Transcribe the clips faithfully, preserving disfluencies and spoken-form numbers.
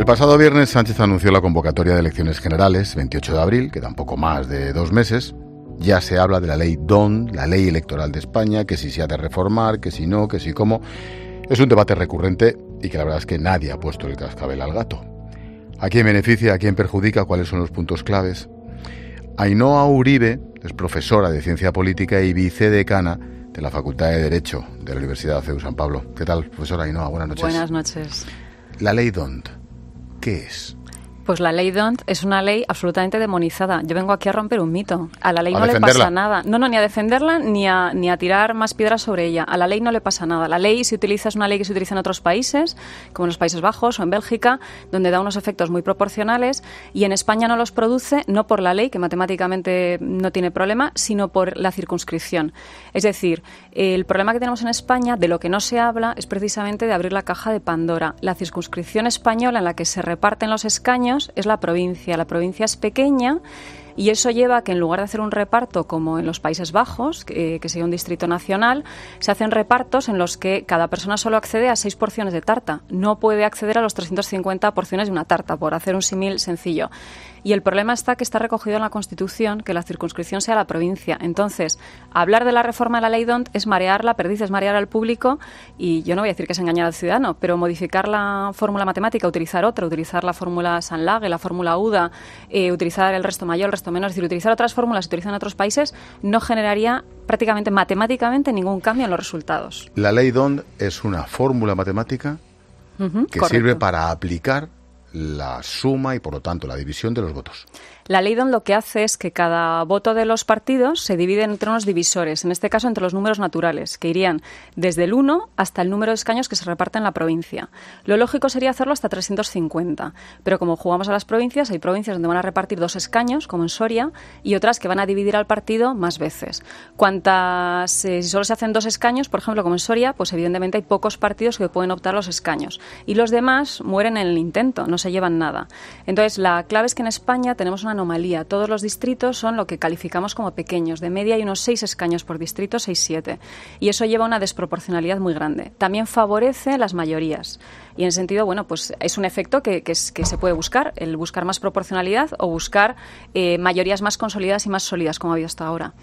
El pasado viernes Sánchez anunció la convocatoria de elecciones generales, veintiocho de abril, que tampoco más de dos meses. Ya se habla de la ley D O N, la ley electoral de España, que si se ha de reformar, que si no, que si cómo. Es un debate recurrente y que la verdad es que nadie ha puesto el cascabel al gato. ¿A quién beneficia, a quién perjudica, cuáles son los puntos claves? Ainhoa Uribe es profesora de Ciencia Política y vicedecana de la Facultad de Derecho de la Universidad C E U San Pablo. ¿Qué tal, profesora Ainhoa? Buenas noches. Buenas noches. La ley D O N, ¿qué es? Pues la ley D O N es una ley absolutamente demonizada. Yo vengo aquí a romper un mito. A la ley no le pasa nada. No, no, ni a defenderla ni a, ni a tirar más piedras sobre ella. A la ley no le pasa nada. La ley se utiliza, es una ley que se utiliza en otros países, como en los Países Bajos o en Bélgica, donde da unos efectos muy proporcionales, y en España no los produce, no por la ley, que matemáticamente no tiene problema, sino por la circunscripción. Es decir, el problema que tenemos en España, de lo que no se habla, es precisamente de abrir la caja de Pandora. La circunscripción española en la que se reparten los escaños es la provincia. La provincia es pequeña y eso lleva a que en lugar de hacer un reparto como en los Países Bajos, que, que sería un distrito nacional, se hacen repartos en los que cada persona solo accede a seis porciones de tarta. No puede acceder a los trescientas cincuenta porciones de una tarta, por hacer un símil sencillo. Y el problema está que está recogido en la Constitución que la circunscripción sea la provincia. Entonces, hablar de la reforma de la ley D O N es marear la perdiz, es marear al público, y yo no voy a decir que es engañar al ciudadano, pero modificar la fórmula matemática, utilizar otra, utilizar la fórmula Sanlage, la fórmula U D A, eh, utilizar el resto mayor, el resto menor, es decir, utilizar otras fórmulas que utilizan en otros países, no generaría prácticamente matemáticamente ningún cambio en los resultados. La ley D O N es una fórmula matemática Uh-huh, que correcto. sirve para aplicar la suma y, por lo tanto, la división de los votos. La ley D O N lo que hace es que cada voto de los partidos se divide entre unos divisores, en este caso entre los números naturales, que irían desde el uno hasta el número de escaños que se reparten en la provincia. Lo lógico sería hacerlo hasta trescientos cincuenta, pero como jugamos a las provincias, hay provincias donde van a repartir dos escaños, como en Soria, y otras que van a dividir al partido más veces. Cuantas, eh, si solo se hacen dos escaños, por ejemplo, como en Soria, pues evidentemente hay pocos partidos que pueden optar los escaños, y los demás mueren en el intento, no se llevan nada. Entonces, la clave es que en España tenemos una anomalía. Todos los distritos son lo que calificamos como pequeños. De media hay unos seis escaños por distrito, seis siete. Y eso lleva a una desproporcionalidad muy grande. También favorece las mayorías. Y en ese sentido, bueno, pues es un efecto que, que, es, que se puede buscar, el buscar más proporcionalidad o buscar eh, mayorías más consolidadas y más sólidas, como ha habido hasta ahora.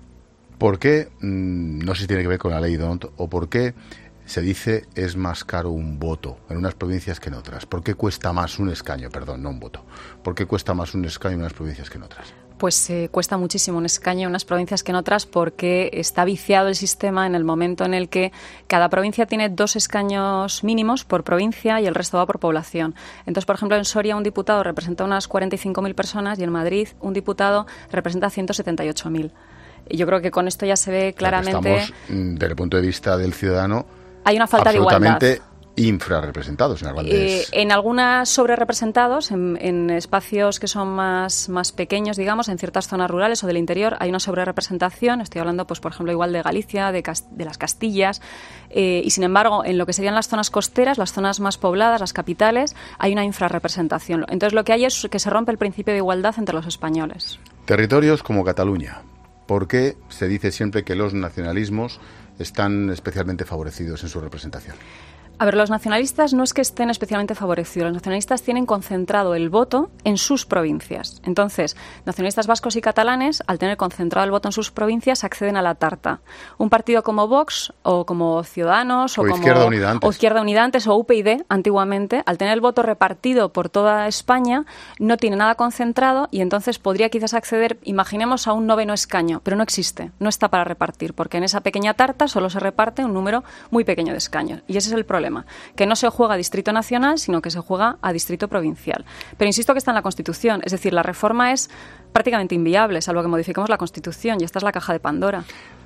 ¿Por qué, no sé si tiene que ver con la ley D O N, o por qué se dice es más caro un voto en unas provincias que en otras? ¿Por qué cuesta más un escaño? Perdón, no un voto. ¿Por qué cuesta más un escaño en unas provincias que en otras? Pues eh, cuesta muchísimo un escaño en unas provincias que en otras porque está viciado el sistema en el momento en el que cada provincia tiene dos escaños mínimos por provincia y el resto va por población. Entonces, por ejemplo, en Soria un diputado representa unas cuarenta y cinco mil personas y en Madrid un diputado representa ciento setenta y ocho mil. Y yo creo que con esto ya se ve claramente... Estamos, desde el punto de vista del ciudadano, hay una falta de igualdad. Absolutamente infrarrepresentados en las grandes... Eh, en algunas sobrerepresentados, en, en espacios que son más, más pequeños, digamos, en ciertas zonas rurales o del interior, hay una sobrerepresentación. Estoy hablando, pues, por ejemplo, igual de Galicia, de, Cast- de las Castillas, eh, y sin embargo, en lo que serían las zonas costeras, las zonas más pobladas, las capitales, hay una infrarrepresentación. Entonces, lo que hay es que se rompe el principio de igualdad entre los españoles. Territorios como Cataluña. ¿Por qué se dice siempre que los nacionalismos están especialmente favorecidos en su representación? A ver, los nacionalistas no es que estén especialmente favorecidos. Los nacionalistas tienen concentrado el voto en sus provincias. Entonces, nacionalistas vascos y catalanes, al tener concentrado el voto en sus provincias, acceden a la tarta. Un partido como Vox o como Ciudadanos o, o como Izquierda Unida antes. o Izquierda Unida antes o U P YD antiguamente, al tener el voto repartido por toda España, no tiene nada concentrado y entonces podría quizás acceder, imaginemos, a un noveno escaño, pero no existe, no está para repartir, porque en esa pequeña tarta solo se reparte un número muy pequeño de escaños. Y ese es el problema. Que no se juega a distrito nacional, sino que se juega a distrito provincial. Pero insisto que está en la Constitución, es decir, la reforma es prácticamente inviable, salvo que modifiquemos la Constitución, y esta es la caja de Pandora.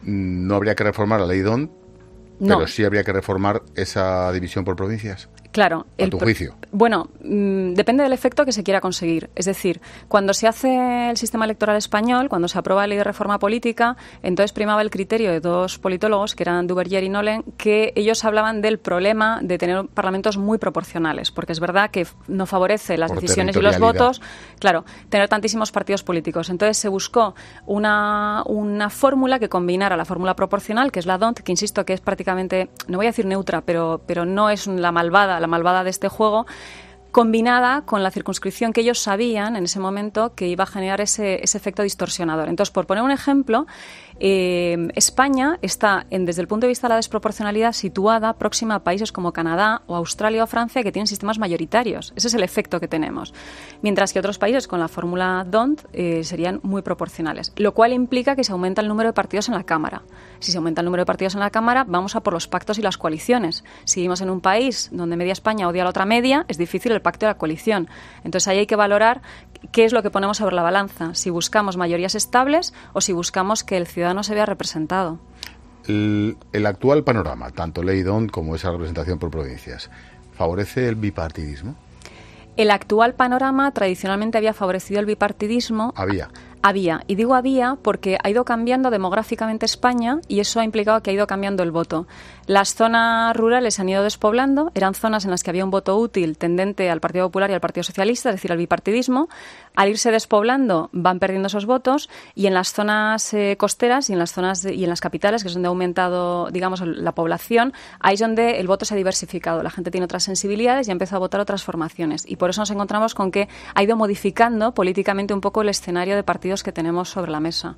No habría que reformar la ley D O N, no. Pero sí habría que reformar esa división por provincias. Claro. ¿A tu juicio? Bueno, mmm, depende del efecto que se quiera conseguir. Es decir, cuando se hace el sistema electoral español, cuando se aprueba la ley de reforma política, entonces primaba el criterio de dos politólogos, que eran Duverger y Nolen, que ellos hablaban del problema de tener parlamentos muy proporcionales, porque es verdad que no favorece las por decisiones y los votos, claro, tener tantísimos partidos políticos. Entonces se buscó una, una fórmula que combinara la fórmula proporcional, que es la D O N T, que insisto que es prácticamente, no voy a decir neutra, pero, pero no es la malvada, la malvada de este juego, combinada con la circunscripción que ellos sabían en ese momento que iba a generar ese, ese efecto distorsionador. Entonces, por poner un ejemplo, eh, España está, en, desde el punto de vista de la desproporcionalidad, situada próxima a países como Canadá o Australia o Francia, que tienen sistemas mayoritarios. Ese es el efecto que tenemos. Mientras que otros países con la fórmula D'Hondt eh, serían muy proporcionales, lo cual implica que se aumenta el número de partidos en la Cámara. Si se aumenta el número de partidos en la Cámara, vamos a por los pactos y las coaliciones. Si vivimos en un país donde media España odia a la otra media, es difícil el pacto de la coalición. Entonces ahí hay que valorar qué es lo que ponemos sobre la balanza, si buscamos mayorías estables o si buscamos que el ciudadano se vea representado. El, el actual panorama, tanto ley D'Hondt como esa representación por provincias, ¿favorece el bipartidismo? El actual panorama tradicionalmente había favorecido el bipartidismo. Había. Había, y digo había porque ha ido cambiando demográficamente España y eso ha implicado que ha ido cambiando el voto. Las zonas rurales se han ido despoblando, eran zonas en las que había un voto útil tendente al Partido Popular y al Partido Socialista, es decir, al bipartidismo. Al irse despoblando van perdiendo esos votos y en las zonas eh, costeras y en las zonas de, y en las capitales, que es donde ha aumentado, digamos, la población, ahí es donde el voto se ha diversificado. La gente tiene otras sensibilidades y ha empezado a votar otras formaciones y por eso nos encontramos con que ha ido modificando políticamente un poco el escenario de partidos que tenemos sobre la mesa.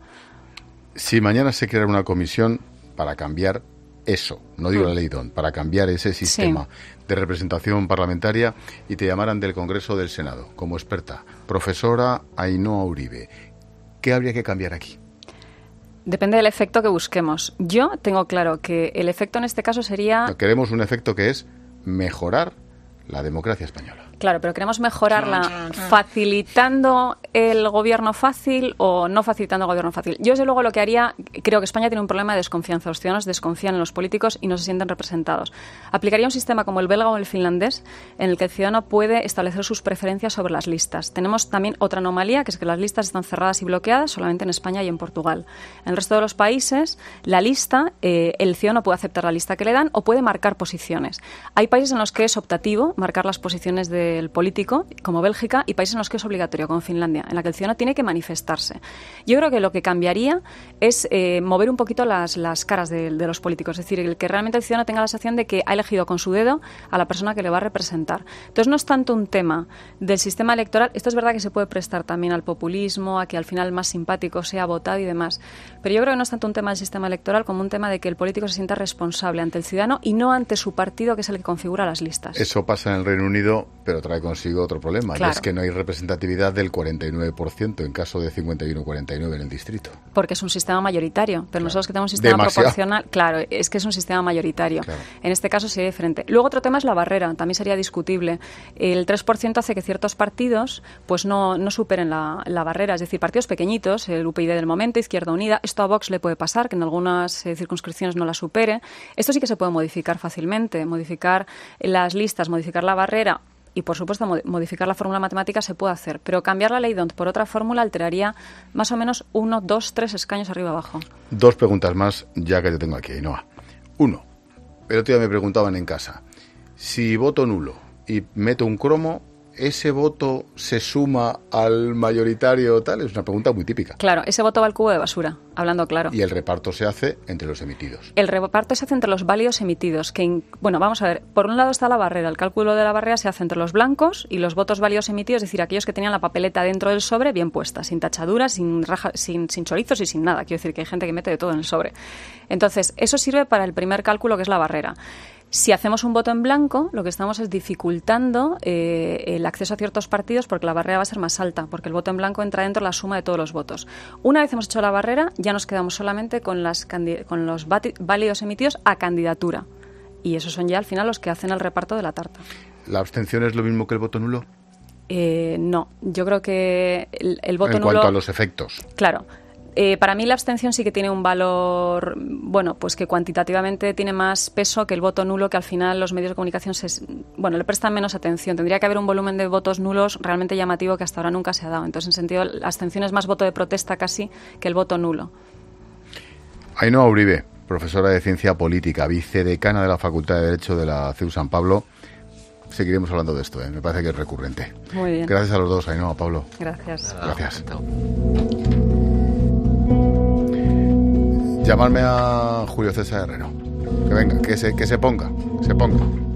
Si mañana se crea una comisión para cambiar eso, no digo mm. la ley D'Hondt, para cambiar ese sistema sí. de representación parlamentaria y te llamaran del Congreso o del Senado como experta, profesora Ainhoa Uribe, ¿qué habría que cambiar aquí? Depende del efecto que busquemos. Yo tengo claro que el efecto en este caso sería... No, queremos un efecto que es mejorar la democracia española. Claro, pero queremos mejorarla facilitando el gobierno fácil o no facilitando el gobierno fácil. Yo, desde luego, lo que haría, creo que España tiene un problema de desconfianza. Los ciudadanos desconfían en los políticos y no se sienten representados. Aplicaría un sistema como el belga o el finlandés, en el que el ciudadano puede establecer sus preferencias sobre las listas. Tenemos también otra anomalía, que es que las listas están cerradas y bloqueadas solamente en España y en Portugal. En el resto de los países, la lista, eh, el ciudadano puede aceptar la lista que le dan o puede marcar posiciones. Hay países en los que es optativo marcar las posiciones de el político, como Bélgica, y países en los que es obligatorio, como Finlandia, en la que el ciudadano tiene que manifestarse. Yo creo que lo que cambiaría es eh, mover un poquito las, las caras de, de los políticos, es decir, el que realmente el ciudadano tenga la sensación de que ha elegido con su dedo a la persona que le va a representar. Entonces no es tanto un tema del sistema electoral, esto es verdad que se puede prestar también al populismo, a que al final el más simpático sea votado y demás, pero yo creo que no es tanto un tema del sistema electoral como un tema de que el político se sienta responsable ante el ciudadano y no ante su partido, que es el que configura las listas. Eso pasa en el Reino Unido, pero trae consigo otro problema, claro. Y es que no hay representatividad del cuarenta y nueve por ciento en caso de cincuenta y uno cuarenta y nueve en el distrito. Porque es un sistema mayoritario, pero claro. Nosotros que tenemos un sistema Demasiado. proporcional, claro, es que es un sistema mayoritario. Claro. En este caso sería diferente. Luego otro tema es la barrera, también sería discutible. El tres por ciento hace que ciertos partidos pues no, no superen la, la barrera, es decir, partidos pequeñitos, el U P y D del momento, Izquierda Unida, esto a Vox le puede pasar, que en algunas eh, circunscripciones no la supere. Esto sí que se puede modificar fácilmente, modificar las listas, modificar la barrera. Y, por supuesto, modificar la fórmula matemática se puede hacer, pero cambiar la ley D'Hondt por otra fórmula alteraría más o menos uno, dos, tres escaños arriba abajo. Dos preguntas más, ya que te tengo aquí, Ainhoa. Uno, el otro día me preguntaban en casa, si voto nulo y meto un cromo, ¿ese voto se suma al mayoritario tal? Es una pregunta muy típica. Claro, ese voto va al cubo de basura, hablando claro. Y el reparto se hace entre los emitidos. El reparto se hace entre los válidos emitidos. Que, bueno, vamos a ver, por un lado está la barrera. El cálculo de la barrera se hace entre los blancos y los votos válidos emitidos, es decir, aquellos que tenían la papeleta dentro del sobre bien puesta, sin tachaduras, sin, raja, sin, sin chorizos y sin nada. Quiero decir que hay gente que mete de todo en el sobre. Entonces, eso sirve para el primer cálculo, que es la barrera. Si hacemos un voto en blanco, lo que estamos es dificultando eh, el acceso a ciertos partidos porque la barrera va a ser más alta, porque el voto en blanco entra dentro de la suma de todos los votos. Una vez hemos hecho la barrera, ya nos quedamos solamente con, las, con los válidos emitidos a candidatura. Y esos son ya al final los que hacen el reparto de la tarta. ¿La abstención es lo mismo que el voto nulo? Eh, no, yo creo que el, el voto en nulo... En cuanto a los efectos. Claro. Eh, para mí la abstención sí que tiene un valor, bueno, pues que cuantitativamente tiene más peso que el voto nulo, que al final los medios de comunicación se, bueno, le prestan menos atención. Tendría que haber un volumen de votos nulos realmente llamativo que hasta ahora nunca se ha dado. Entonces, en sentido, la abstención es más voto de protesta casi que el voto nulo. Ainhoa Uribe, profesora de Ciencia Política, vicedecana de la Facultad de Derecho de la C E U San Pablo. Seguiremos hablando de esto, ¿eh? Me parece que es recurrente. Muy bien. Gracias a los dos, Ainhoa, Pablo. Gracias. Gracias. Llamarme a Julio César Herrero. Que venga, que se, que se ponga, se ponga.